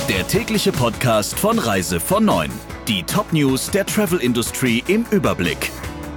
Der tägliche Podcast von Reise von 9. Die Top-News der Travel-Industrie im Überblick.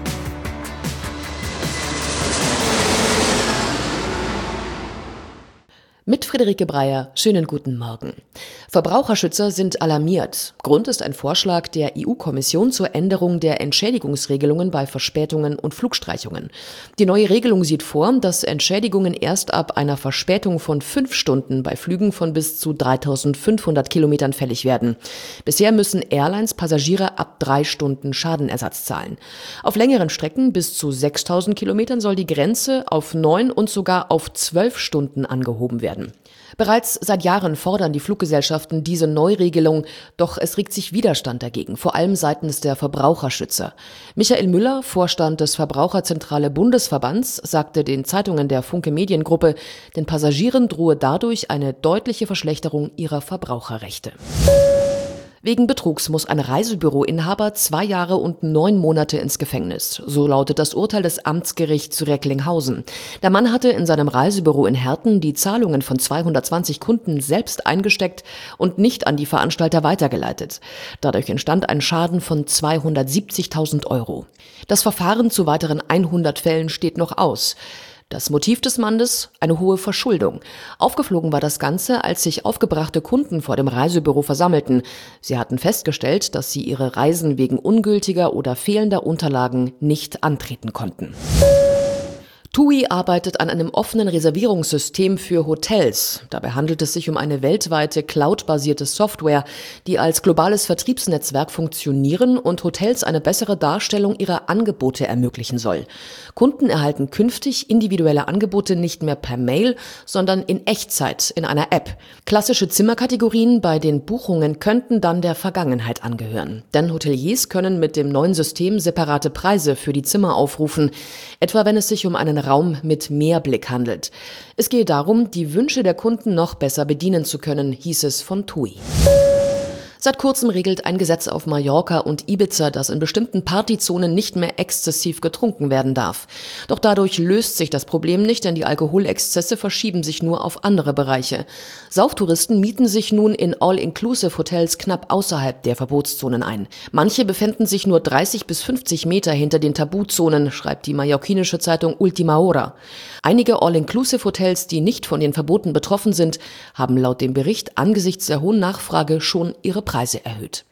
Mit Friederike Breyer, schönen guten Morgen. Verbraucherschützer sind alarmiert. Grund ist ein Vorschlag der EU-Kommission zur Änderung der Entschädigungsregelungen bei Verspätungen und Flugstreichungen. Die neue Regelung sieht vor, dass Entschädigungen erst ab einer Verspätung von 5 Stunden bei Flügen von bis zu 3.500 Kilometern fällig werden. Bisher müssen Airlines Passagiere ab 3 Stunden Schadenersatz zahlen. Auf längeren Strecken bis zu 6.000 Kilometern soll die Grenze auf 9 und sogar auf 12 Stunden angehoben werden. Bereits seit Jahren fordern die Fluggesellschaften diese Neuregelung, doch es regt sich Widerstand dagegen, vor allem seitens der Verbraucherschützer. Michael Müller, Vorstand des Verbraucherzentrale Bundesverbands, sagte den Zeitungen der Funke Mediengruppe, den Passagieren drohe dadurch eine deutliche Verschlechterung ihrer Verbraucherrechte. Wegen Betrugs muss ein Reisebüroinhaber 2 Jahre und 9 Monate ins Gefängnis. So lautet das Urteil des Amtsgerichts Recklinghausen. Der Mann hatte in seinem Reisebüro in Herten die Zahlungen von 220 Kunden selbst eingesteckt und nicht an die Veranstalter weitergeleitet. Dadurch entstand ein Schaden von 270.000 Euro. Das Verfahren zu weiteren 100 Fällen steht noch aus. Das Motiv des Mannes? Eine hohe Verschuldung. Aufgeflogen war das Ganze, als sich aufgebrachte Kunden vor dem Reisebüro versammelten. Sie hatten festgestellt, dass sie ihre Reisen wegen ungültiger oder fehlender Unterlagen nicht antreten konnten. TUI arbeitet an einem offenen Reservierungssystem für Hotels. Dabei handelt es sich um eine weltweite cloudbasierte Software, die als globales Vertriebsnetzwerk funktionieren und Hotels eine bessere Darstellung ihrer Angebote ermöglichen soll. Kunden erhalten künftig individuelle Angebote nicht mehr per Mail, sondern in Echtzeit in einer App. Klassische Zimmerkategorien bei den Buchungen könnten dann der Vergangenheit angehören. Denn Hoteliers können mit dem neuen System separate Preise für die Zimmer aufrufen, etwa wenn es sich um einen Raum mit Meerblick handelt. Es gehe darum, die Wünsche der Kunden noch besser bedienen zu können, hieß es von TUI. Seit kurzem regelt ein Gesetz auf Mallorca und Ibiza, dass in bestimmten Partyzonen nicht mehr exzessiv getrunken werden darf. Doch dadurch löst sich das Problem nicht, denn die Alkoholexzesse verschieben sich nur auf andere Bereiche. Sauftouristen mieten sich nun in All-Inclusive-Hotels knapp außerhalb der Verbotszonen ein. Manche befinden sich nur 30 bis 50 Meter hinter den Tabuzonen, schreibt die mallorquinische Zeitung Última Hora. Einige All-Inclusive-Hotels, die nicht von den Verboten betroffen sind, haben laut dem Bericht angesichts der hohen Nachfrage schon ihre Preise erhöht.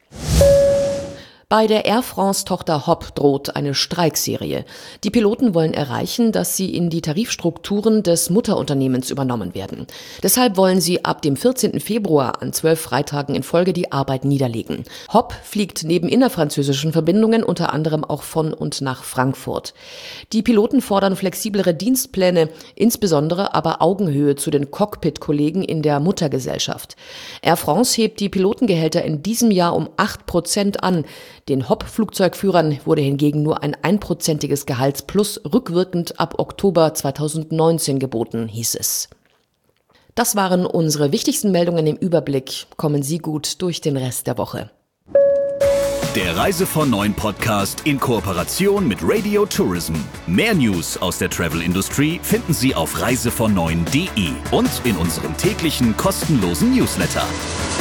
Bei der Air France-Tochter HOP droht eine Streikserie. Die Piloten wollen erreichen, dass sie in die Tarifstrukturen des Mutterunternehmens übernommen werden. Deshalb wollen sie ab dem 14. Februar an 12 Freitagen in Folge die Arbeit niederlegen. HOP fliegt neben innerfranzösischen Verbindungen unter anderem auch von und nach Frankfurt. Die Piloten fordern flexiblere Dienstpläne, insbesondere aber Augenhöhe zu den Cockpit-Kollegen in der Muttergesellschaft. Air France hebt die Pilotengehälter in diesem Jahr um 8% an. Den HOP-Flugzeugführern wurde hingegen nur ein 1%iges Gehaltsplus rückwirkend ab Oktober 2019 geboten, hieß es. Das waren unsere wichtigsten Meldungen im Überblick. Kommen Sie gut durch den Rest der Woche. Der Reise von 9 Podcast in Kooperation mit Radio Tourism. Mehr News aus der Travel-Industrie finden Sie auf reisevon9.de und in unserem täglichen kostenlosen Newsletter.